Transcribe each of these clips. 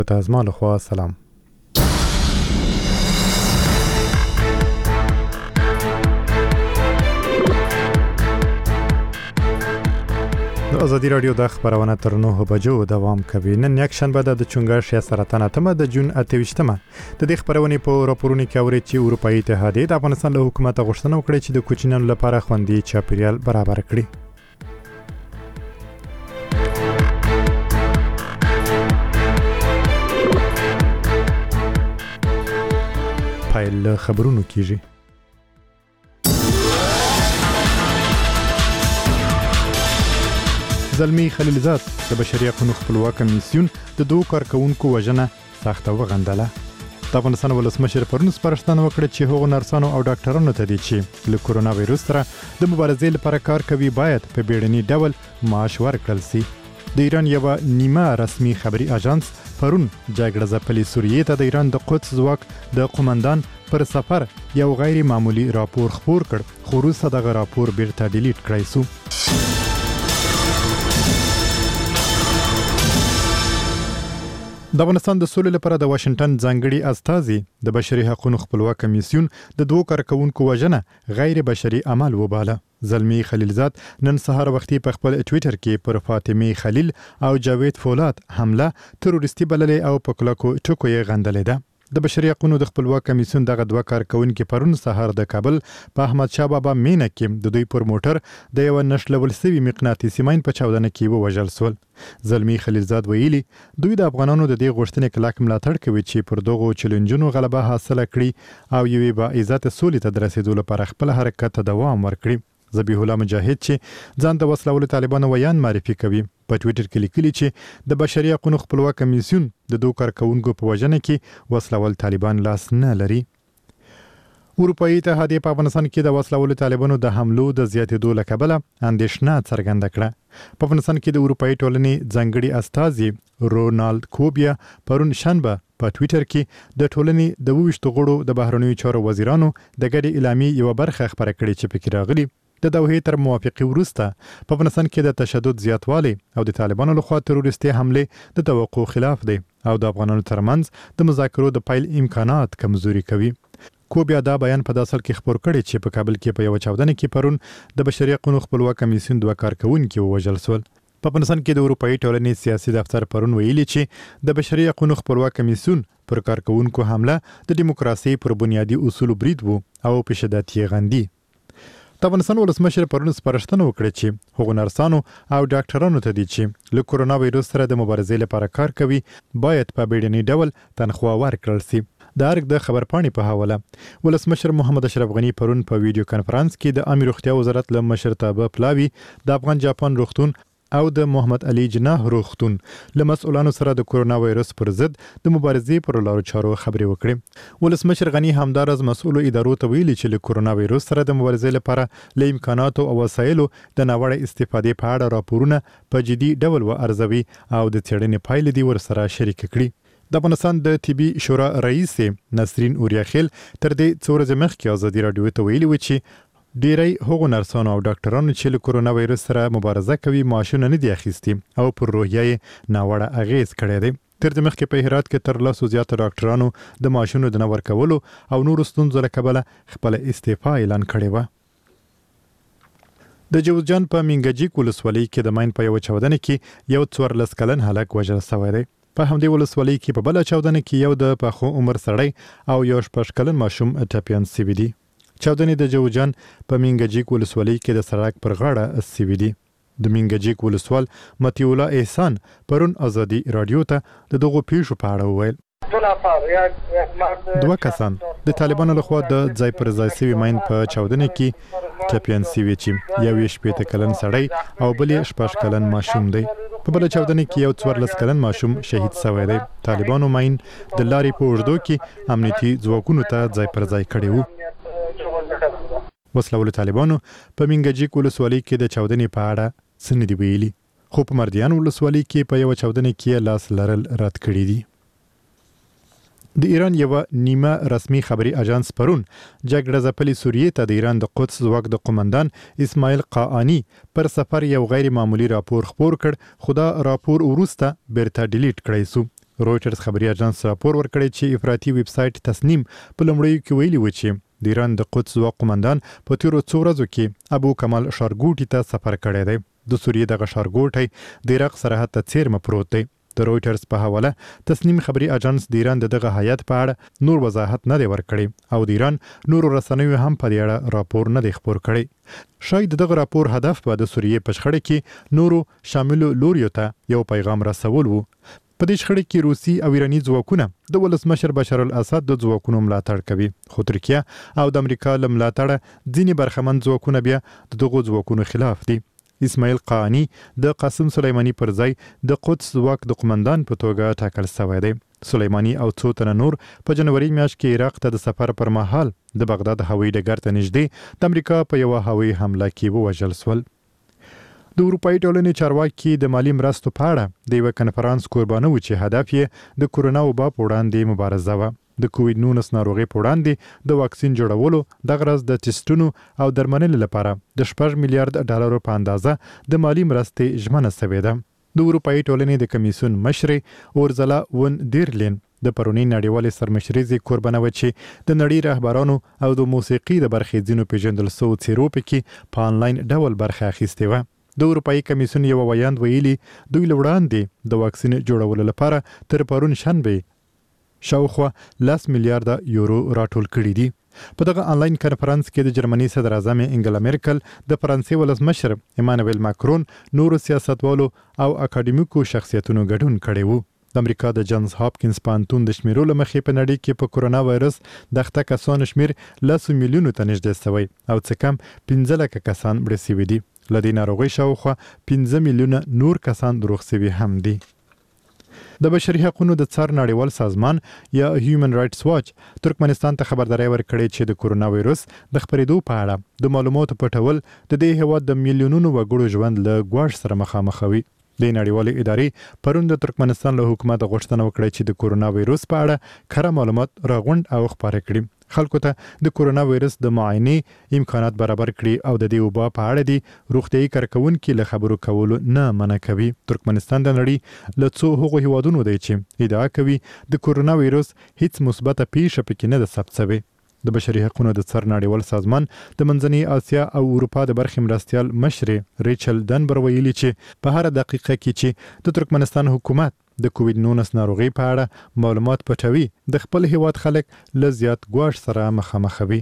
از ما لخوا سلام. د ازادي رادیو د خبرونه تر 9 بجو دوام کوي. نن یک شنبه د چونګښ یا سرطان اتمه د جون 28مه د دې خبرونه په راپورونو کې اوري چې اروپאי اتحادیه د افغانستان له حکومت غوښتنه وکړه چې د کوچنیانو لپاره خوندي چاپیریال برابر کړي. پایل خبرونو کیږي. زلمی خلیلزاد د بشري حقوقو خپلواک کمیسیون د دوه کارکونکو وژنه سخته وغندله. د افغانستان ولسمشر پرون سپارښتنه وکړه چې هغو نرسانو او ډاکټرانو ته دي چې له کورونا وایروس سره د مبارزې لپاره کار کوي باید په بیړني ډول معاش ورکړل شي. د ایران یو نیمه رسمي خبري اژانس پرون جګړه ځپلې سوریې ته د ایران د قدس ځواک د قومندان پر سفر یو غیر معمولی راپور خپور کړ، خو وروسته دغه راپور بیرته ډیلیټ کړای شو. د افغانستان د سولې لپاره د واشنگټن ځانګړي استازي د بشري حقوقو خپلواک کمیسیون د دوه کارکونکو وژنه غیر بشري عمل وباله. زلمی خلیلزاد نن سهار وختي په خپل ټوئیټر کې پر فاطمه خلیل او جاوید فولاد حمله تروریستي بللې او په کلکو ټکو یې غندلې ده. د بشري حقوقو د خپلواک کمیسیون دغه دوه کارکونکو پرون سهار د کابل په احمد شاه بابا مینه کې د دوی پر موټر د یو نشلول سوي مقناطیسي ماین په چاودنه کې ووژل شول. زلمی خلیلزاد ویلي دوی د افغانانو د دې غوښتنې کلک ملاتړ کوي چې پر دغو چیلنجونو غلبه حاصله کړي او یوې با عزت سولې ته د رسیدو لپاره خپل حرکت ته دوام ورکړي. ذبیح الله مجاهد چې ځان د وسلوالو طالبانو ویان معرفي کوي په ټوئیټر کې لیکلي چې د بشري حقوقو خپلواک کمیسیون د دوه کارکونکو په وژنه کې وسلوال طالبان لاس نه لري. اروپאי اتحادیه په افغانستان کې د وسلوالو طالبانو د حملو د زیاتېدو له کبله اندېښنه څرګنده کړه. په افغانستان کې د اروپאי ټولنې ځانګړي استازي رونالد کوبیا پرون شنبه په ټوئیټر کې د ټولنې د 22 غړو د بهرنیو چارو وزیرانو د ګډې اعلامیې یو برخه خبره کړې چې پکې راغلي د دوحې تر موافقې وروسته په افغانستان کې د تشدد زیاتوالی او د طالبانو لخوا تروریستي حمله د توقع خلاف دی او د افغانانو ترمنځ د مذاکرو د پیل امکانات کمزوري کوي. کوبیا دا بیان په داسل کې خبر کړي چې په کابل کې په یو چاودنه کې پرون د بشري حقوقو خپلواک کمیسیون دوه کارکونکو وژل شول. په افغانستان کې د اروپאי ټولنې سیاسي دفتر پرون ویلي چې د بشري حقوقو خپلواک کمیسیون پر کارکونکو حمله د دیموکراسي پر بنیادی اصول برید وو او په شدت یې غندي. د افغانستان ولسمشر پرون سپارښتنه وکړه چې هغو نرسانو او ډاکټرانو ته دي چې له کورونا وایروس سره د مبارزې لپاره کار کوي باید په بیړني ډول تنخواه ورکړل شي. د ارګ د خبرپاڼې په حواله ولسمشر محمد اشرف غنی پرون په ویډیو کانفرنس کې د عامه روغتیا وزارت له مشرتابه پلاوی د افغان جاپان روغتون او د محمد علي جناح روغتون له مسؤلانو سره د کورونا وایروس پر ضد د مبارزې پر لارو چارو خبرې وکړې. ولسمشر غنی همدارز مسؤلو ادارو ته ویلي چې له کورونا وایروس سره د مبارزې لپاره له امکاناتو او وسایلو د ناوړه استفادې په اړه راپورونه په جدي ډول وارزوي او د څېړنې پایلې دې ورسره شریک کړي. د افغانستان د طبي شورا رئیس نسرین اوریاخیل تر دې څو ورځې مخکې ازادي راډیو ته ویلي و چې ډیری هغو نرسانو او ډاکټرانو چې له کورونا وایروس سره مبارزه کوي معاشونه نه دي اخیستي او پر روحیه یې ناوړه اغیز کړی دی. تر دې مخکې په هرات کې تر 100 زیات ډاکټرانو د معاشونو د نه ورکولو او نورو ستونزو له کبله خپل استعفا اعلان کړې وه. د جوزجان په منګجیک ولسوالۍ کې د ماین په یو چاودنه کې یو 14 کلن هلک وژل شوی دی. په همدې ولسوالۍ کې په بله چاودنه کې یو د پخو عمر سړی او یو 6 کلن ماشوم ټپیان شوي دي. چاودنې د جوزجان په منګجیک ولسوالۍ کې د سړک پر غاړه شوي دي. د منګجیک ولسوال مطیع الله احسان پرون ازادي راډیو ته د دغو پیښو په اړه وویل. دوه کسان د طالبانو لخوا د ځای پر ځای شوي ماین په چاودنه کې ټپیان شوي چې یو 18 کلن سړی او بل 6 کلن ماشوم دی. په بل چاودنه کې یو 14 کلن ماشوم شهید شوی دی. طالبانو ماین د لارې په اوږدو کې امنیتي ځواکونو ته ځای پر ځای کړی وو. وسلوالو طالبانو په منګجیک ولسوالۍ کې د چاودنې په اړه څه نه دي ویلي، خو په مردیان ولسوالۍ کې په یو چاودنه کې لاس لرل رد کړي دي. د ایران یو نیمه رسمي خبري اژانس پرون جګړه ځپلې سوریې ته د ایران د قدس ځواک د قومندان اسماعیل قاآني پر سفر یو غیر معمولی راپور خپور کړ، خو دا راپور وروسته بیرته ډیلیټ کړی شو. رويټرز خبري اژانس راپور ورکړی چې افراطي ویب سټ تسنیم په لومړیو کې ویلي و چې د ایران د قدس ځواک قومندان په تیرو څو ورځو کې ابو کمال شارګوټي ته سفر کړی دی. د سوریې دغه شارګوټی د عراق سرحد ته څیرمه پروت دی. د رويټرز په حواله تسنیم خبري اژانس د ایران دغه هیات په اړه نور وضاحت نه دی ورکړی او د ایران نور رسنیو هم په دې اړه راپور نه دی خپور کړی. شاید دغه راپور هدف به د سوریې په شخړه کې نورو شامل لوریو ته یو پیغام رسول وو. په دې شخړه کې روسي او ایراني ځواکونه د ولسمشر بشار الاسد د ځواکونو ملاتړ کوي، خو ترکیه او د امریکا له ملاتړه ځینې برخمن ځواکونه بیا د دغو ځواکونو خلاف دي. اسماعیل قانی د قاسم سلیمانی پر ځای د قدس ځواک د قومندان په توګه ټاکل شوی دی. سلیمانی او څو تنه نور په جنوري میاشت کې عراق ته د سفر پر مهال د بغداد هوایي ډګر ته نږدې د امریکا په یوه هوایي حمله کې ووژل شول. د اروپایي ټولنې چارواکي د مالی مرستو په اړه د یو کنفرانس قربانه و چې هدف یې د کورونا وبا په وړاندې مبارزه و. د کووډ 19 ناروغي په وړاندې د واکسین جوړولو د غرض د ټیسټونو او درملنې لپاره د 6 میلیارډ ډالرو په اندازه د مالی مرستې ژمنه شوې ده. د اروپایي ټولنې د کمیسیون مشر اورزلا ون دیرلین د پرونی نړیوالې سرمشريزي قربانه و چې د نړۍ رهبرانو او د موسیقي د برخې ځینو پیژندل شوو څیرو پکې په آنلاین ډول برخه اخیستې و. د اروپایي کمیسیون یو ویاند ویلي دوی لوړاندې د واکسین جوړولو لپاره تر پرون شنبه شاوخوا 10 میلیارډ یورو راټول کړي دي. په دغه آنلاین کنفرانس کې د جرمني صدر اعظم انګلا میرکل، د فرانسې ولسمشر ایمانوئل ماکرون، نورو سیاستوالو او اکاډمیکو شخصیتونو ګډون کړی وو. د امریکا د جانز هاپکینز پوهنتون د شمیرو له مخې په نړۍ کې په کورونا وایرس د اخته کسانو شمیر 10 میلیونو ته نږدې شوی او څه کم 15 لکه کسان مړه شوي دي. له دې ناروغۍ شاوخوا 15 میلیونه نور کسان روغ شوي هم دي. د بشري حقوقو د څار نړیوال سازمان یا هیومن رائټس واچ ترکمنستان ته خبرداري ورکړې چې د کورونا وایرس د خپرېدو په اړه د معلوماتو پټول د دې هیواد د میلیونونو وګړو ژوند له ګواښ سره مخامخ وي. د نړیوالې ادارې پرون د ترکمنستان له حکومت غوښتنه وکړه چې د کورونا وایرس په اړه کره معلومات راغونډ او خپاره کړي، خلکو ته د کورونا وایرس د معاینې امکانات برابر کړي او د دې وبا په اړه د روغتیايي کارکونکو له خبرو کولو نه منع کوي. ترکمنستان د نړۍ له څو هغو هیوادونو دی چې ادعا کوي د کورونا وایرس هیڅ مثبته پیښه پکې نه ده ثبت شوې. د بشري حقوقو د څار نړیوال سازمان د منځنۍ اسیا او اروپا د برخې مرستیال مشر ریچل دنبر ویلي چې په هر دقیقه کې چې د ترکمنستان حکومت د کووډ 19 ناروغي په اړه معلومات پټوي، د خپل هیواد خلک له زیات ګواښ سره مخامخ وي.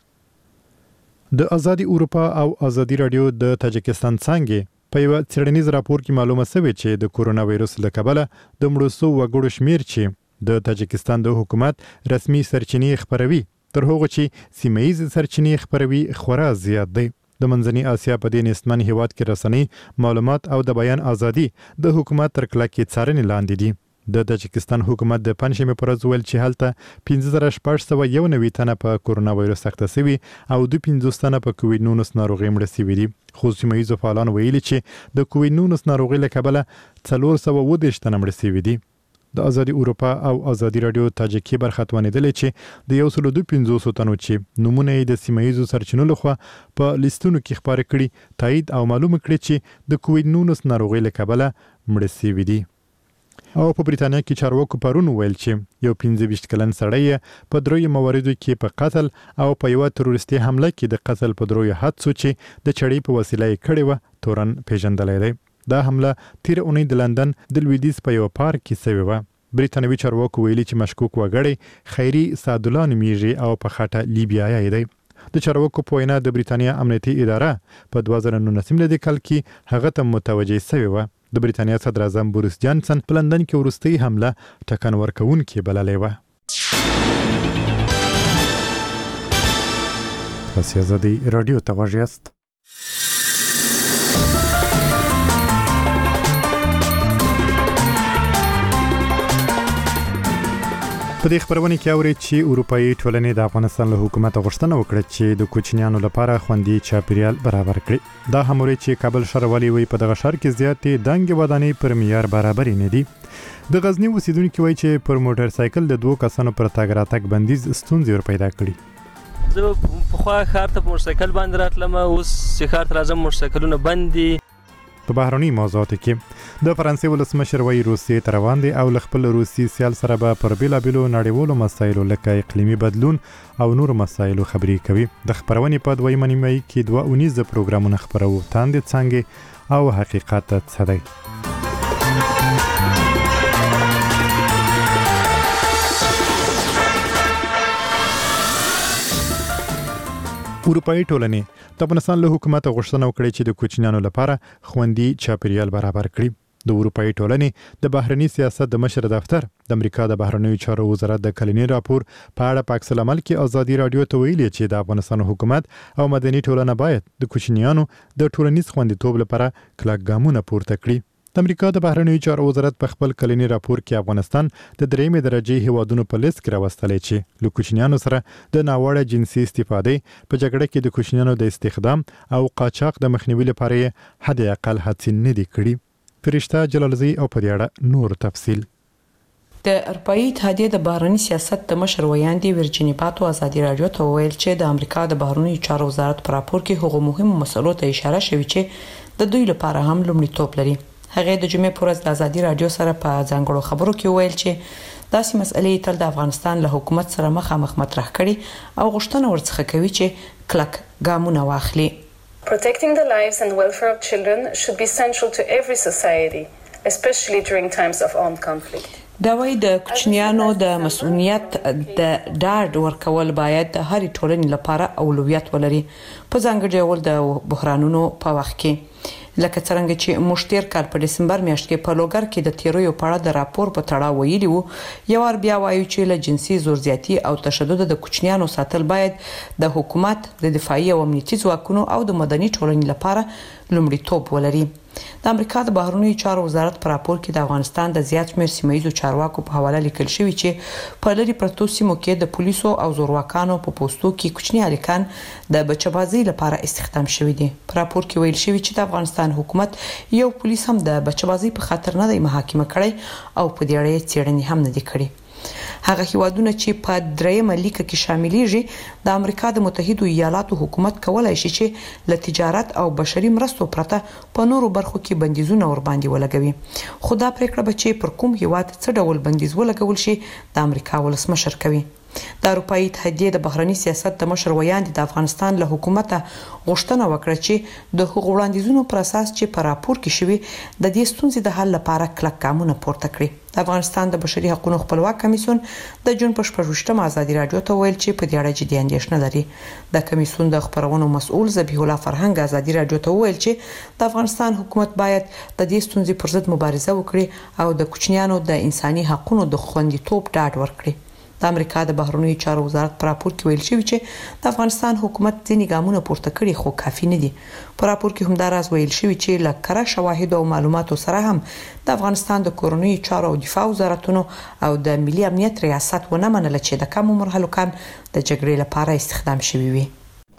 د ازادي اروپا او ازادي رادیو د تاجکستان څنګه په یو څېړنیز راپور کې معلومه شوې چې د کورونا وایرس له کبله د مړو شوو وګړو شمیر چې د تاجکستان د حکومت رسمي سرچینې خبروي تر هغه چې سیمه‌ییز سرچینې خبروي خورا زیات دی. د منځنۍ اسیا په دې نسمن هیواد کې رسنۍ معلومات او د بیان ازادي د حکومت تر کلکې څارنې لاندې دي. د تاجکستان حکومت د پنځمې پر ورځ ویل چې هلته 15691 تنه په کورونا وایرس اخته شوي او 250 تنه په کووډ 19 ناروغي مړه شوي دي. خو سیمه‌ییز فعالان ویلي چې د کووډ 19 ناروغي له کبله 420 تنه مړه شوي دي. د ازادي اروپا او ازادي رادیو تاجکي برخه توانیدلې چې د 152 تنو چې نمونه یې د سیمه‌ییزو سرچینو لخوا په لیستونو کې خبره کړي تایید او معلومه کړي چې د کووډ 19 ناروغي له کبله مړه شوي دي. او په بریتانیا کې چارواکو پرون ویل چې یو 25 کلن سړی په دروي مواردو کې په قتل او په یو تروریستي حمله کې د قتل په دروي حادثو چې د چړې په وسیله یې کړې و تورن پیژندلې دی. دا حمله تیر اونۍ د لندن د لویدیز په یو پارک کې شوې و. بریتانوي چارواکو ویلي چې مشکوک وګړی خیري سعدالله نومیږي او په خاطه لیبیایي دی. د چارواکو په وینا د بریتانیا امنیتي اداره په 2019 لدې کال کې هغه ته متوجه شوې و. د بریتانیا صدر اعظم بوریس جانسن په لندن کې وروستۍ حمله ټکان ورکوونکې بللې و. تاسو ازادي رادیو ته غوږ یاست. په دې خبرونه کې اوري چې اروپאי ټولنې د افغانستان له حکومت غوښتنه وکړه چې د کوچنیانو لپاره خوندي چاپیریال برابر کړي. دا هموري چې کابل ښاروالي وی په دغه ښار کې زیاتې دنګ ودانۍ پر معیار برابر نه دي. د غزنی اوسیدونکو وایي چې پر موټر سایکل د 2 کسانو پر تګ راتګ بندیز ستونزې ور پیدا کړي. زه په خوا ښار ته په موټر سایکل باندې راتلم، اوس چې ښار ته راځم موټر سایکلونه بند دي. په بهرني موضوعاتو کې د فرانسې ولسمشر وایي روسیې ته روان دي او له خپل روسي سیال سره به پر بیلابیلو نړیوالو مسایلو لکه اقلیمي بدلون او نور مسایلو خبرې کوي. د خبرونې په دویمه نیمه کې 2 اونیزه پروګرامونه خبرو تاندې څنګه او حقیقت څه دی. اروپایي ټولنې د افغانستان له حکومت غوښتنه وکړه چې د کوچنیانو لپاره خوندي چاپیریال برابر کړي. د اروپایي ټولنې د بهرني سیاست د مشر دفتر د امریکا د بهرنیو چارو وزارت د کلني راپور په اړه په عکس العمل کې ازادي رادیو ته ویلي چې د افغانستان حکومت او مدني ټولنه باید د کوچنیانو د ټولنیز خوندیتوب لپاره کلک ګامونه پورته کړي. د امریکا د بهرنیو چارو وزارت په خپل کلني راپور کې افغانستان د 3مې درجه هیوادونو په لیست کې راوستلې چې له کوچنیانو سره د ناوړه جنسي استفادې په جګړه کې د کوچنیانو د استخدام او قاچاق د مخنیوي لپاره حد اقل هڅې نه دي کړې. فرشته جلالزی او په دې اړه نور تفصیل. د اروپאי اتحادیه د بهرنی سیاست د مشر ویاندې ورجینی پاتو ازادي رادیو ته ویل چې د امریکا د بهرنیو چارو وزارت په راپور کې هغو مهمو مسلو ته اشاره شوې چې د دوی لپاره هم لومړیتوب لري. هغه د جمعې پر ورځ د ازادي رادیو سره په ځانګړو خبرو کې ویل چې داسې مسلې تل د افغانستان له حکومت سره مخامخ مطرح کړي او غوښتنه ورڅخه کوي چې کلک ګامونه واخلي. Protecting the lives and welfare of children should be central to every society, especially during times of armed conflict. دا وایي د کوچنیانو د مسؤلیت د ډاډ ورکول باید د هرې ټولنې لپاره اولویت ولري په ځانګړي ډول د بحرانونو په وخت کې. لکه څنګه چې موږ تیر کال په دسمبر میاشت کې په لوګر کې د تیرویو په اړه د راپور په تړاو ویلي وو. یو ور بیا وایو چې له جنسي زورزیاتي او تشدد د کوچنیانو ساتل باید د حکومت د دفاعي او امنیتي ځواکونو او د مدني ټولنې لپاره لومړیتوب ولري. د امریکا د بهرنیو چارو وزارت په راپور کې د افغانستان د زیات شمېر سیمه‌ییزو چارواکو په حواله لیکل شوی چې په لری پرتو سیمو کې د پولیسو او زورواکانو په پوسټو کې کوچني هلکان د بچبازي لپاره استخدام شوی دي. په راپور کې ویل شوی چې د افغانستان حکومت یو پولیس هم د بچبازي په خاطر نه دی محاکمه کړی او په دې اړه څېړنې هم نه دي کړې. هغه هیوادونه چې په 3مه لیکه کې شاملېږي د امریکا د متحده ایالاتو حکومت کولای شي چې له تجارت او بشري مرستو پرته په نورو برخو کې بندیزونه ور باندې ولګوي. خو دا پریکړه به چې پر کوم هیواد څه ډول بندیز ولګول شي د امریکا ولسمشر کوي. د اروپאי اتحادیه د بهرنی سیاست د مشر ویاندې د افغانستان له حکومت غوښتنه وکړه چې د حقوق وړاندیزونو پر اساس چې په راپور کې شوی د دې ستونزې د حل لپاره کلک ګامونه پورته کړي. د افغانستان د بشري حقوقو خپلواک کمیسیون د جون په 14مه ازادي رادیو ته ویل چې په دې اړه جدي اندېښنه لري. د کمیسیون د خبرونو مسؤل ذبیح الله فرهنګ ازادي رادیو ته ویل چې د افغانستان حکومت باید د دې ستونزې پر ضد مبارزه وکړي او د کوچنیانو د انساني حقوقو د خوندیتوب ډاډ ورکړي. د امریکا د بهرنیو چارو وزارت په راپور کې ویل شوی چې د افغانستان حکومت ځینې ګامونه پورته کړي خو کافي نه دي. په راپور کې هم دا راز ویل شوی چې له کره شواهد او معلوماتو سره هم د افغانستان د کورنیو چارو او دفاع وزارتونو او د ملي امنیت ریاست ونه منله چې د کم عمر هلکان د جګړې لپاره استخدام شوي وي.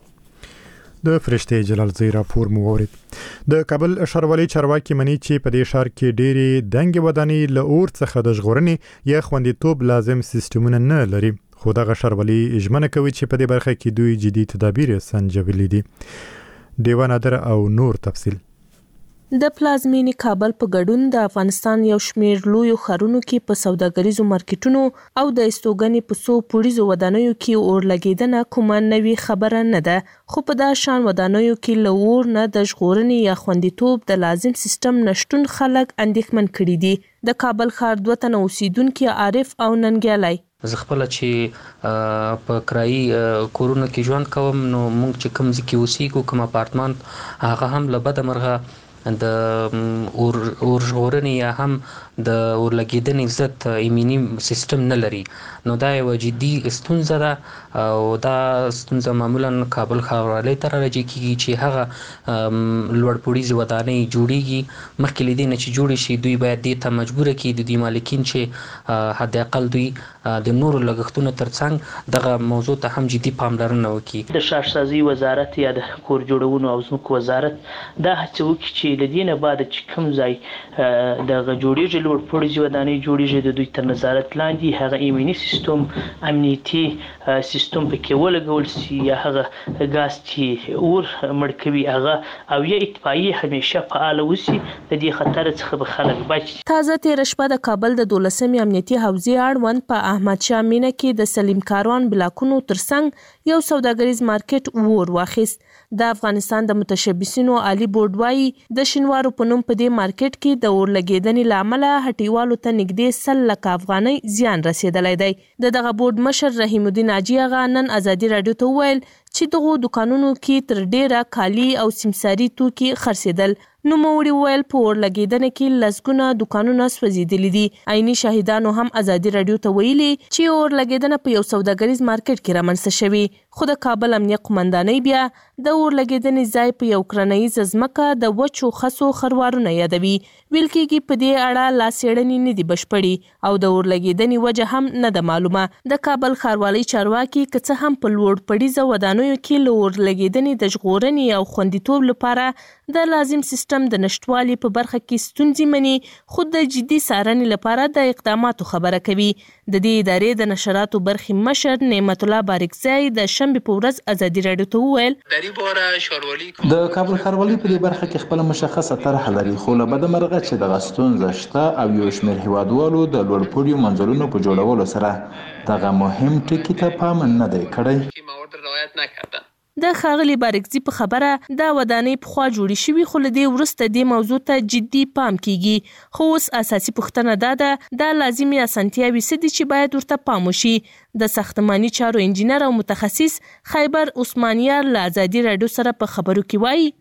د فرشته جلالزی راپور مو ورید. د کابل ښاروالۍ چارواکي مني چې په دې ښار کې ډېری دنګ ودانۍ له اور څخه د ژغورنې یا خوندیتوب لازم سیستمونه نه لري. خو دغه ښاروالۍ ژمنه کوي چې په دې برخه کې دوی جدي تدابیر سنجولي دي. دیوان ادر او نور تفصیل. د پلازمینی کابل په ګډون د افغانستان یو شمېر لویو ښارونو کې په سوداګریزو مارکیټونو او د استوګنې په څو پوړیزو ودانیو کې اور لګیدنه کومه نوې خبره نه ده. خو په دا شان ودانیو کې له اور نه د ژغورنې یا خوندیتوب د لازم سیستم نشتون خلک اندېښمن کړي دي. د کابل ښار 2 تنه اوسیدونکي عارف او ننګیالی زه خپل چې په کرایي کورونو کې ژوند کوم نو موږ چې کوم ځای کې اوسېږو کوم اپارتمان هغه هم له بده مرغه د اور ژغورنې یا هم د اور لګیدنې ضد ایمني سیستم نه لري. نو دا یو جدي ستونزه ده او دا ستونزه معمولا کابل ښاروالۍ ته راجع کیږي چې هغه لوړ پوړیزې ودانۍ جوړیږي. مخکې له دې نه چې جوړې شي دوی باید دې ته مجبوره کړي د دوی مالکین چې حد اقل دوی د نورو لګښتونو ترڅنګ دغه موضوع ته هم جدي پاملرنه وکړي. د ښارسازي وزارت یا د کور جوړونو او ځمکو وزارت دا هڅه وکړي چې له دې نه بعد چې کوم ځای د جوړېږي لوړ پوړیزې ودانۍ جوړیږي د دوی تر نظارت لاندې هغه ایمني سیستم امنیتي سیستم پکې ولګول شي یا هغه غاز چې اور مړ کوي هغه او یا اطفائیه همیشه فعال وسی د دې خطر څخه به خلک بچ. تازه تیر شپه د کابل د 12مې امنیتي حوزې اړوند په احمد شاه مینه کې د سلیم کاروان بلاکونو ترڅنګ یو سوداګریز مارکیټ اور واخیست. د افغانستان د متشبثینو عالی بورډ وايي د شینوارو په نوم په دې مارکیټ کې د اور لګیدنې لامل هټیوالو ته نږدې 100 لک افغانۍ زیان رسیدلی دی. دغه بورډ مشر رحیم الدین حاجی آغا نن ازادي رادیو ته وویل چې دغه دکانونو کې تر ډیره کالی او سمساري توکي خرڅېدل. نو موړي ویل په اور لګیدنې کې لسګونه دکانونه سوځېدلي دي. عیني شاهدانو هم ازادي رادیو ته ویلي چې اور لګیدنه په یو سوداګریز مارکیټ کې رامنځته شوی. خو د کابل امنیه قومندانۍ بیا د اور لګیدنې ځای په یو کرنیزه ځمکه د وچو خسو خروارونه یادوي. ویل کېږي په دې اړه لا څېړنې نه دي بشپړې او د اور لګیدنې وجه هم نه ده معلومه. د کابل ښاروالۍ چارواکي که څه هم په لوړ پوړیزه ودانیو کې له اور لګیدنې د ژغورنې او خوندیتوب لپاره د لازم سیستم د نشټوالي په برخه کې ستونزې مني، خو د جدي څارنې لپاره د اقداماتو خبره کوي. د دې ادارې د نشراتو برخې مشر نعمت الله بارکزی د شنبې په ورځ ازادي رادیو ته وویل د کابل ښاروالۍ په دې برخه کې خپل مشخصه طرح لري، خو له بده مرغه چې دغه ستونزه شته او یو شمېر هیوادوالو د لوړ پوړیو منزلونو په جوړولو سره دغه مهم ټکي ته پام نه دی کړی. د ښاغلي بارکزي په خبره دا ودانۍ پخوا جوړې شوي، خو له دې وروسته دې موضوع ته جدي پام کیږي. خو اوس اساسي پوښتنه دا ده دا لازمي اسانتیاوې څه دي چې باید ورته پام وشي. د ساختماني چارو انجینر او متخصص خیبر عثمانیار له ازادي رادیو سره په خبرو کې وایي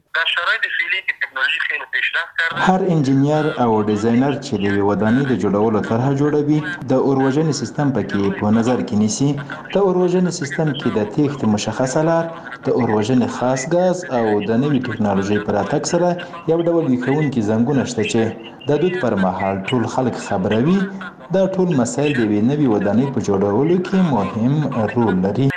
هر انجینر او ډیزاینر چې د ودانۍ د جوړولو طرحه جوړوي د اور وژنې سیستم پکې په نظر کې نیسي. د اور وژنې سیستم کې د تېښتې مشخصه لار، د اور وژنې خاص غاز او د نوې ټکنالوژۍ په راتګ سره یو ډول ویښونکي زنګونه شته چې د دود پر مهال ټول خلک خبروي. دا ټول مسایل د یوې نوې ودانۍ په جوړولو کې مهم رول لري.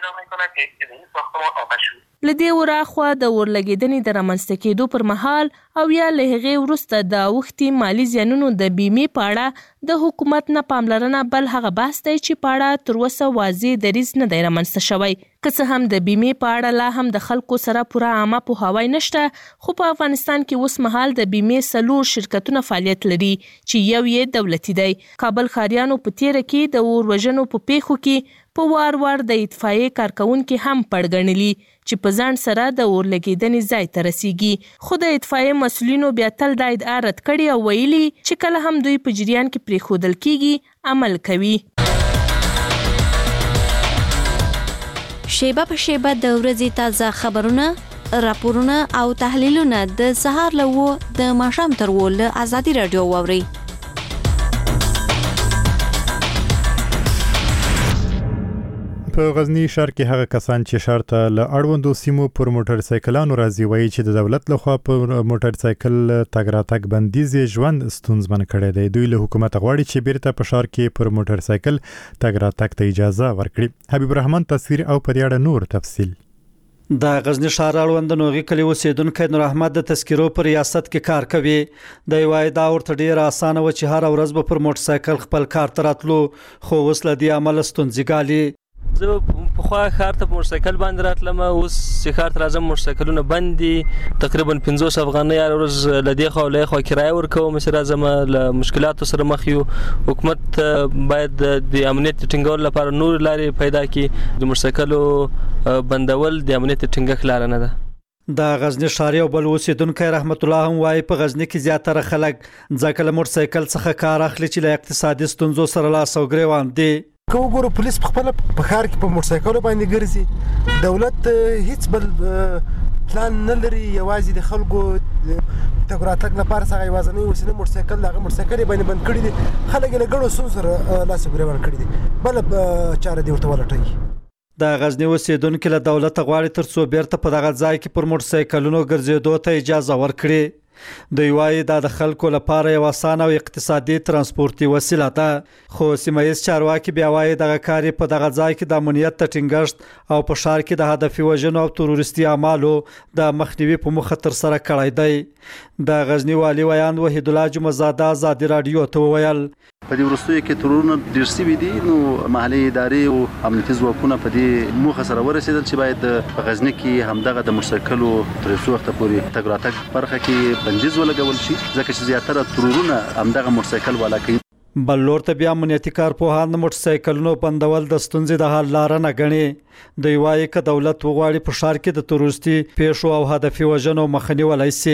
له دې وراخوا د اور لګیدنې د رامنځته کېدو پر مهال او یا له هغې وروسته د اوښتي مالي زیانونو د بیمې په اړه د حکومت نه پاملرنه بل هغه بحث دی چې په اړه تر اوسه واضح دریځ نه دی رامنځته شوی. که څه هم د بیمې په اړه لا هم د خلکو سره پوره عامه پوهاوی نشته، خو په افغانستان کې اوس مهال د بیمې 4 شرکتونه فعالیت لري چې یو یې دولتي دی. کابل ښاریانو په تیره کې د اور وژنو په پیښو کې په وار د اطفائیې کارکونکي هم پړ ګڼلي چې په ځان سره د اور لګیدنې ځای ته رسیږي. خو د اطفائیې مسؤلینو بیا تل دا ادعا رد کړې او ویلي چې کله هم دوی په جریان کې پرېښودل کیږي عمل کوي. شیبه په شیبه د ورځې تازه خبرونه، راپورونه او تحلیلونه د سهار له 9 د ماښام تر 10 له ازادي رادیو واورئ. په غزنی ښار کې هغه کسان چې ښار ته له اړوندو سیمو پر موټر سایکلانو راځي وایي چې د دولت لخوا په موټر سایکل تګ راتګ بندیز ژوند ستونزمن کړی دی. دوی له حکومت غواړي چې بیرته په ښار کې پر موټر سایکل تګ راتګ ته اجازه ورکړي. حبیب الرحمن تصویر او پر اړه نور تفصیل. د غزنی ښار اړوند نوغي کلی اوسیدونکو نور احمد د تذکرو پر ریاست کې کار کوي. د وای دا ورته ډیر اسانه و چې هر ورځ به پر موټر سایکل خپل کار تراتلو، خو اوس له دې عمل ستونزې ګالي. زه په خوا ښار ته په موټر سایکل باندې راتلم، اوس چې ښار ته راځم موټر سایکلونه بند دي. تقریبا 500 افغانۍ هر ورځ له دې خوا له خوا کرایه ورکوم چې راځم. له مشکلاتو سره مخ یو. حکومت باید د امنیت ټینګولو لپاره نور لارې پیدا کړي. د موټر سایکلو بندول د امنیت ټینګښت لاره نه ده. د غزنی ښار یو بل اوسیدونکی رحمت الله هم وایي په غزنی کې زیاتره خلک ځکه له موټر سایکل څخه کار اخلي چې له اقتصادي ستونزو سره لاس او ګریوان دي. که وګورو پولیس په خپل په ښار کې په موټر سایکل باندې ګرځي، دولت هیڅ بل پلان نه لري، یوازې د خلکو تګ راتګ لپاره څنګه یوازینی وسیله موټر سایکل دغه موټر سایکل باندې بند کړی دي. خلک له ګڼو ستونزو سره لاس او ګریوان کړي دي، بل چاره دی ورته ولټوي. د غزنی اوسیدونکو له دولت غواړي ترڅو بیرته په دغه ځای کې پر موټر سایکلونو ګرځېدو ته اجازه ورکړي. دوی وایي دا د خلکو لپاره یو اسانه او اقتصادي ترانسپورتي وسیله ده، خو سیمایي چارواکي بیا وایي دغه کار په دغه ځای کې د امنیت د ټینګښت او په ښار کې د هدفي وژنو او تروریستي اعمالو د مخنیوي په موخه ترسره کړی دی. د غزني والي ویان وحید الله جمعزاده ازادي راډیو ته وویل په دې وروستیو کې ترورونه ډېر سوي دي، نو محلي ادارې او امنیتي ځواکونه په دې موخه سره ورسېدل چې باید په غزني کې همدغه د موټرسایکلو تر څو وخته پورې تګ راتګ برخه کې بندیز ولګول شي، ځکه چې زیاتره ترورونه همدغه موټرسایکل والا کوي. بل لور ته بیا امنیتي کارپوهان د موټرسایکلونو بندول د ستونزې د حل لاره نه ګڼي. دوی وایي که دولت وغواړي په ښار کې د تروریستي پیښو او هدفي وژنو مخه نیولی سي.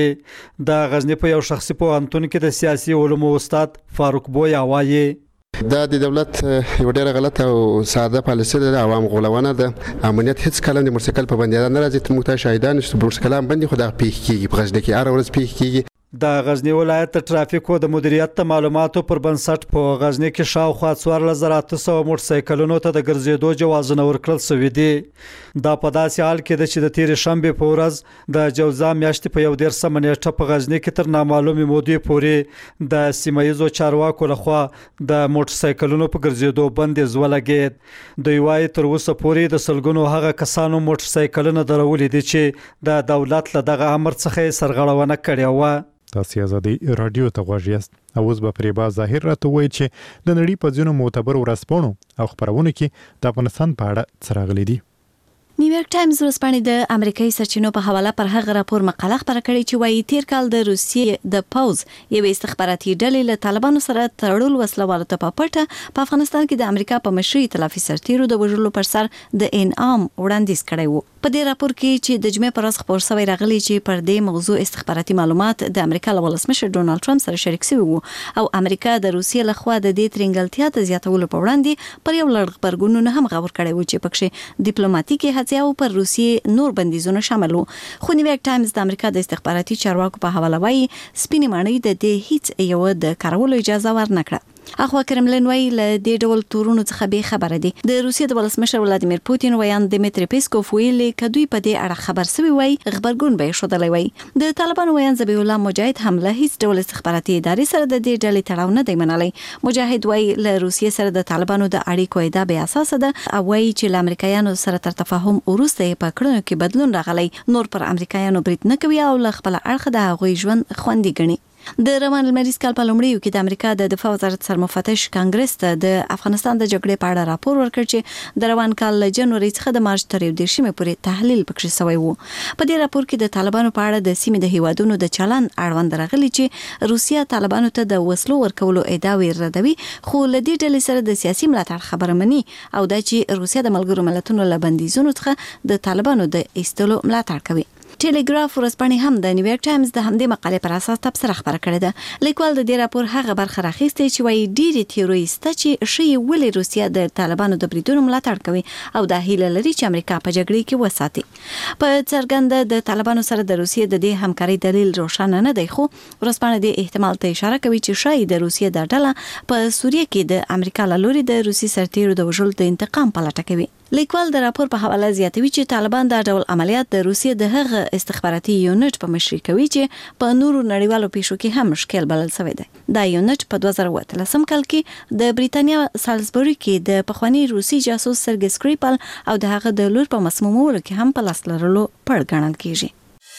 د غزني په یو شخصي پوهنتون کې د سیاسي علومو استاد فاروق بویا وایي دا د دولت یو ډېره غلطه او ساده پالیسي ده، عوام غولونه ده. امنیت هیڅ کله د موټرسایکل په بندیدو نه راځي. موږ ته شاهدان چې موټرسایکلان بندي خو دا پیښ کیږي په غزني کې هر ورځ پیښ کیږي. د غزنی ولایت د ټرافیکو د مدیریت د معلوماتو پر بنسټ په غزنی کې شاوخوا 1400 موټرسایکلونو ته د ګرځېدو جوازونه ورکړل شوي دي. دا په داسې حال کې ده چې د تېرې شنبې په ورځ د جوزا میاشتې په 11 نیټه په غزنی کې تر نامعلومې مودې پورې د سیمایي چارواکو لخوا د موټرسایکلونو په ګرځېدو بندیز ولګېد. دوی وایي تر اوسه پورې د سلګونو هغه کسانو موټرسایکلونه درولي دي چې د دولت له دغه امر څخه سرغړونه کړې وه. تاسو ازادي رادیو ته غواړئ یاست او اوس به پرې با ظاهر راته وایي چې د نړۍ په ځینو معتبر ورځپاڼو او خبرونو کې د افغانستان په اړه څه راغلي دي. نیویارک ټایمز ورځپاڼې د امریکایي سرچینو په حواله پر هغه راپور مقاله خبره کړې چې وایي تیر کال د روسیې د پوز یوې استخباراتي ډلې له طالبانو سره تړل وسلوالو ته په پټه په افغانستان کې د امریکا په مشرۍ ائتلافي سرتیرو د وژلو پر سر د انعام وړاندیز کړی وو. په دې راپور کې چې د جمعې پر ورځ خبر شوی راغلی چې پر دې موضوع استخباراتي معلومات د امریکا له ولسمشر ډونالد ټرمپ سره شریک شوي وو او امریکا د روسیې لخوا د دې ترنګلتیا ته زیاتولو په وړاندې پر یو لړ خبرګونونه هم غور کړی وو چې پکې ډیپلوماټیکي هڅې او پر روسیې نور بندیزونه شامل وو. خو نیویارک ټایمز د امریکا د استخباراتي چارواکو په حواله وایي سپینې ماڼۍ د دې هیڅ یو د کارولو اجازه ورنکړه. اخوا کرملین وایي له دې ډول تورونو څخه به خبره دي. د روسیې د ولسمشر ولادیمیر پوتین ویان دمیتری پیسکوف ویلي کدوې په دې اړه خبر سوي وای خبرګون به شودلې وای. د طالبانو ویان ذبیح الله مجاهد هم له هیڅ ډول استخباراتي ادارې سره د دې ډلې تړاو نه دی منلی. مجاهد وای له روسیې سره د طالبانو د اړیکو ادعا به اساس ده او وای چې له امریکایانو سره تر تفاهم وروسته په کړنو کې بدلون راغلی. نور پر امریکایانو برید نه کوي او له خپل اړخ د هغوی ژوند خوندي ګڼي. د روان المریز کال په لومړیو کې د امریکا د دفاع وزارت سرمفتش کانګرس ته د افغانستان د جګړې په اړه راپور ورکړ چې د روان کال له جنوري څخه د مارچ تر 13 پورې تحلیل پکې شوی وو. په دې راپور کې د طالبانو په اړه د سیمې د هیوادونو د چلن اړوند راغلی چې روسیا طالبانو ته د وسلو ورکولو ادعا ردوي خو له دې ډلې سره د سیاسي ملاتړ خبره مني او دا چې روسیا د ملګرو ملتونو له بندیزونو څخه د طالبانو د ایستلو ملاتړ کوي. ټیلیګراف ورځپاڼې هم د نیویارک ټایمز د همدې مقالې پر اساس تبصره خبره کړې ده. لیکوال د دې راپور هغه برخه راخیستې چې وایي ډېرې تیورۍ شته چې ښیي ولې روسیه د طالبانو د بریدونو ملاتړ کوي او دا هیله لري چې امریکا په جګړې کې وساتي. په څرګنده د طالبانو سره د روسیې د دې همکارۍ دلیل روښانه نه دی خو ورځپاڼه د احتمال ته اشاره کوي چې شاید د روسیې د ډله په سوریه کې د امریکا له لوري د روسي سرتیرو د وژلو د انتقام په لټه کوي. لیکوال د راپور په حواله زیاتوي چې طالبان دا ډول عملیات د روسیې د هغه استخباراتي یونټ په مشرۍ کوي چې په نورو نړیوالو پیښو کې هم مشکل بلل شوی دی. دا یونټ په 2013 کال کې د بریتانیا سالزبوري کې د پخوانی روسي جاسوس سرګي سکریپل او د هغه د لور په مسمومولو کې هم په لاس لرلو پړ ګڼل کیږي.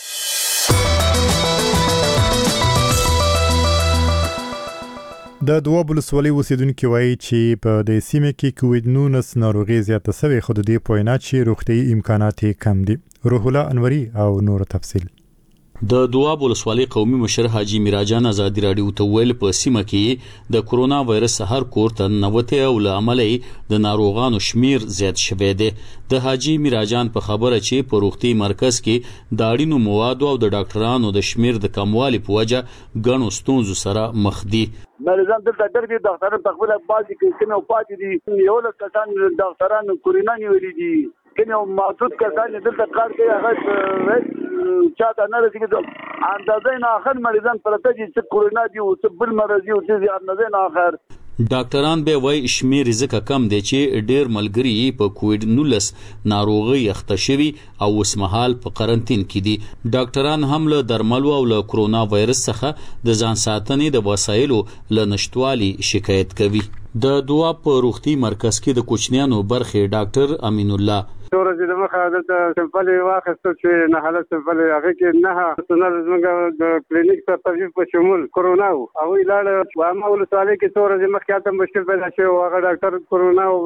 د دواب ولسوالۍ اوسیدونکي وایي چې په دې سیمه کې کووډ-19 ناروغي زیاته شوې خو د دې په وینا چې روغتیايي امکانات کم دي. روح الله انوري او نور تفصیل. د دواب ولسوالۍ قومي مشر حاجی میراجان ازادي راډیو ته ویل په سیمه کې د کرونا وایرس هر کور ته 90 او لاملې د ناروغانو شمیر زیات شوی دی. د حاجی میراجان په خبره چې په روغتي مرکز کې د اړینو موادو او د ډاکټرانو د شمیر د کموالي په وجه غنو ستونزو سره مخ دي. مریضان دلته ډېر ډاکټران په خپل بازي کې کوم پاتې دي یو له کسان ډاکټران کورونا نیولې دي کوم محدود کسان دلته کار کوي هغه چاته نه رسیږي اندازې نه اخر مریضان پرته چې کورونا دي او بل مرض دي او چې اندازې نه اخر ډاکټران به وایي شمیر ځکه کم دی چې ډېر ملګري په کووډ 19 ناروغي اخته شوي او اوسمهال په قرنټین کې دي. ډاکټران هم له درملو او له کرونا وایرس څخه د ځان ساتنې د وسایلو له نشټوالي شکایت کوي. د دوا په روغتي مرکز کې د کوچنیانو برخې ډاکټر امین الله ورځې د مخه د سمپل واخیستل چې نه حالت سمپل هغه کې نه سنل زموږ د کلینیک په ترتیب په شمول کرونا او ویلاړ وامه ولسوالۍ کې ورځې مخکې ته مشکل پیدا شو هغه ډاکټر کرونا او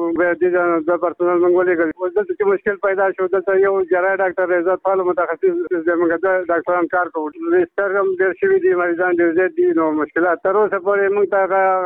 د پرسونل منګولې کوي دلته مشکل پیدا شو دلته یو جراح ډاکټر عزت فعال متخصص زموږ د ډاکټران کار کوي سترګم ډېر شوي دي مریضان ډېر زیات دي نو مشکلات تر اوسه پورې موږ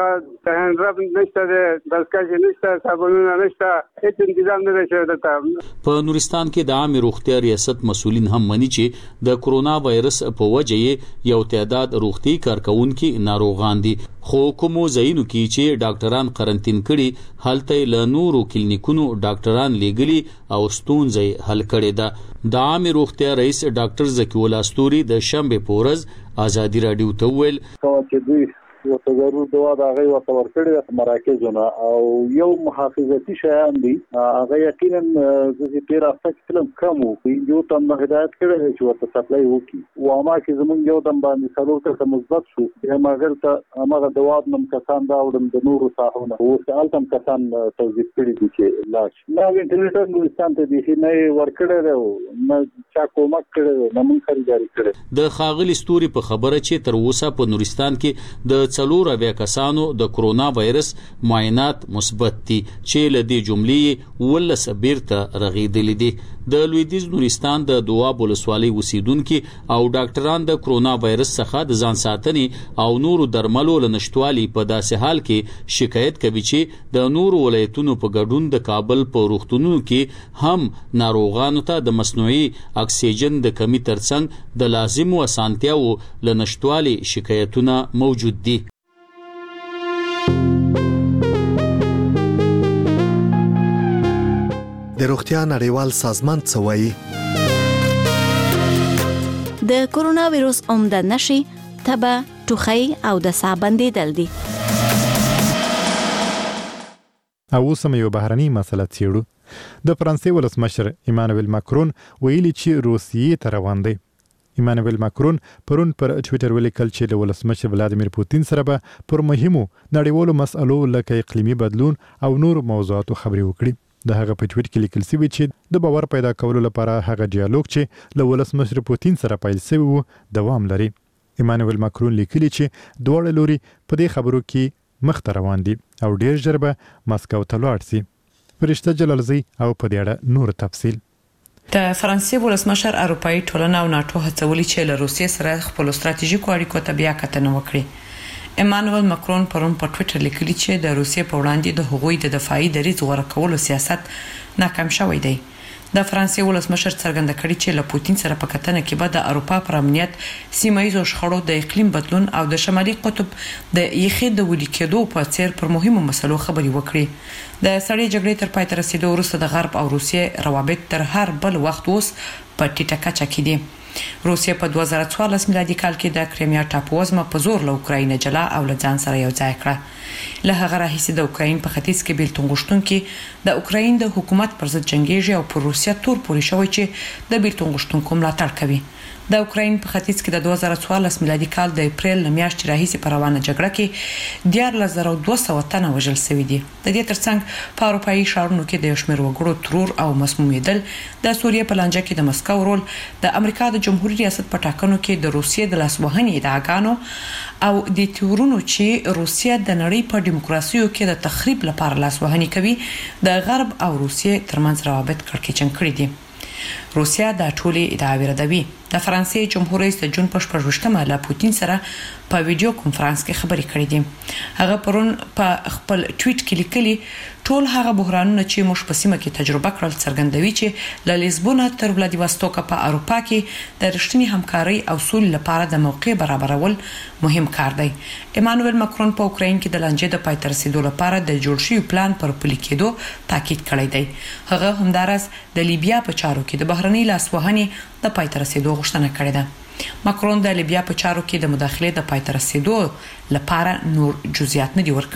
ته هندرب نشته ده دستکشې نشته صابونونه نشته هیڅ تنظیم نه شوی دلته. په نورستان کې د عامه روغتیا ریاست مسؤلین هم مني چې د کرونا وایرس په وجه یو تعداد روغتي کارکونکو ناروغان دي خو کومو ځایونو کې چې ډاکټران قرنټین کړي هلته له نورو کلینیکونو ډاکټران لېګلي او ستونزې حل کړي ده. د عامه روغتیا رئیس ډاکټر زکی الله استوري د شنبه پورز آزادي رادیو ته ویل چې یو تجربه دوا د هغه ورته ورکړي د مراکزونه او یو محافظتي شیان دي هغه یقینا چې پیر افکت فلم کم وو یو تم هدایت کړي چې ورته سپلای وکي او ما کې زمونږ یو تم باندې څلور ته مثبت شو هم هغه دوا نم کسان دا وړم د نورو صاحبونه او سالتم کسان توظیف کړي دي چې لاش نو انټرنیټ نورستان ته دي نه ورکړي نه چا کومک کړي نه مونږ خریداري کړي. د خاغلی ستوري په خبره چې تر اوسه په نورستان کې د څلور اویا کسانو د کرونا وایرس معاینات مثبت دي چې له دې جملې ولس بیرته رغیدلې دي. د لویدیځ نورستان د دواب ولسوالۍ اوسیدونکو او ډاکټران د کرونا وایرس څخه د ځان ساتنې او نورو درملو له نشټوالي په داسې حال کې شکایت کوي چې د نورو ولایتونو په ګډون د کابل په روغتونونو کې هم ناروغانو ته د مصنوعي اکسیجن د کمی ترڅنګ د لازمو اسانتیاو له نشټوالي شکایتونه موجود دي. د روغتیا نړیوال سازمان څه وایي؟ د کرونا وایرس عمده نشي تبه ټوخی او د ساه بندیدل دي. او اوسم یو بهرني مسله څیړو. د فرانسې ولسمشر ایمانوئل ماکرون ویلي چې روسیې ته روان دی. ایمانوئل ماکرون پرون پر ټویټر ولیکل چې د ولسمشر ولادیمیر پوتین سره به پر مهمو نړیوالو مسألو لکه اقلیمي بدلون او نور موضوعاتو خبرې وکړي. د هغه په ټویټ کې لیکل شوی چې د باور پیدا کولو لپاره هغه ډیالوګ چې له ولسمشر پوتین سره پیل شوی وو دوام لري. ایمانوئل ماکرون لیکلی چې دواړه لوري په دې خبرو کې مخ ته روان دي او ډیر ژر به مسکو ته لاړ شي. فرشته جلالزی او په دې اړه نور تفصیل. د فرانسې ولسمشر اروپאי ټولنه او ناتو هڅولي چې له روسیې سره خپل ستراتیژیکو اړیکو ته بیا کتنه وکړي. ایمانوئل ماکرون پرون په ټویټر لیکلی چې د روسیې په وړاندې د هغوی د دفاعي دریځ غوړه کولو سیاست ناکام شوی دی. د فرانسې ولسمشر څرګنده کړی چې له پوتین سره په کتنه کې به د اروپا پر امنیت سیمایي شخړو د اقلیم بدلون او د شمالي قطب د یخي د ولي کېدو په څیر پر مهمو مسلو خبري وکړي. د سړې جګړې تر پای ته رسیدو وروسته د غرب او روسیې روابط تر هر بل وخت اوس په ټیټه کچه کې دي. روسیې په 2014 میلادي کال کې د کریمیا ټاپووزمه په زور له اوکراین جلا او له ځان سره یو ځای کړه. له هغه راهیسې د اوکراین په ختیځ کې بیلتون غوښتونکي د اوکراین د حکومت پر ضد جنگیږي او پر روسیه تور پوري شوی چې د بیلتون غوښتونکو ملاتړ کوي. د اوکراین په ختیځ کې د 2014 میلادي کال د اپریل میاشتې راهیسې په روانه جګړه کې 14200 تنه وژل شوي دي. د دې ترڅنګ په اروپאי ښارونو کې د شمیر وګړو ترور او مسمومیدل، د سوریې په لانجه کې د مسکو رول، د امریکا د جمهوریت ریاست په ټاکنو کې د روسیې د لاسوهنې ادعاګانو او د تورونو چې روسیه د نړۍ په دیموکراسيو کې د تخریب لپاره لاسوهنې کوي د غرب او روسیې ترمنځ روابط کړکېچن کړي دي. روسیا د ټولې ادعاوې ردوي. د فرانسې جمهور رئیس د جون په 14مه له پوتین سره په ویډیو کانفرنس کې خبرې کړې دي. هغه پرون په خپل ټویټ کې لیکلي ټول هغه بحرانونه چې موږ په سیمه کې تجربه کړل څرګندوي چې له لیزبون تر ولادیواستوک په اروپا کې د رښتینی همکاري او سولې لپاره د موقع برابرول مهم کار دی. ایمانوئل ماکرون په اوکراین کې د لانجې د پای ته رسیدو لپاره د جوړ شوی پلان پر پلي کېدو تاکید کړی دی. هغه همدارس د لیبیا په چارو کې د بهرنۍ لاسوهنې د پای ته رسیدو غوښتنه کړې ده. ماکرون د لیبیا په چارو کې د مداخلې د پای ته رسیدو لپاره نور جزئیات نه دي ورکړي.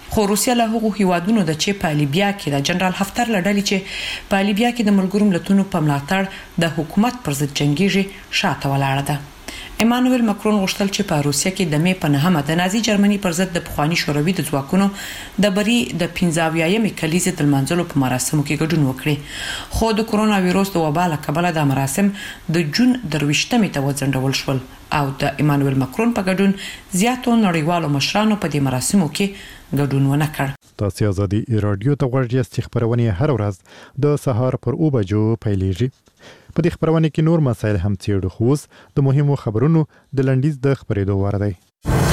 خو روسیا له هغو هیوادونو د چې په لیبیا کې د جنرال هفتر لړلې چې په لیبیا کې د ملګرو ملتونو په ملاتړ د حکومت پر ضد جنگیږي شاته ولاړه ده. ایمانوئل ماکرون غوښتل چې په روسیا کې د مې په 9 د نازي جرمني پر ضد د پخوانی شوروي د ځواکونو د بری د 15مې کلیزې د منځلو په مراسمو کې ګډون وکړي، خو د کرونا وایروس د وبا له کبله د مراسم د جون 23مې ته وځنډول شول او د ایمانوئل ماکرون په ګډون زیاتو نړیوالو مشرانو په دې مراسمو کې ګډون ونه کړ. تاسو ازادي رادیو ته غوږی یاست، خبرونه هر ورځ د سهار پر 9 بجو پیلېږي. په دې خبرونه کې نور مسایل هم څېړو، خو د مهمو خبرونو د لنډیز د خبرېدو وړ دی.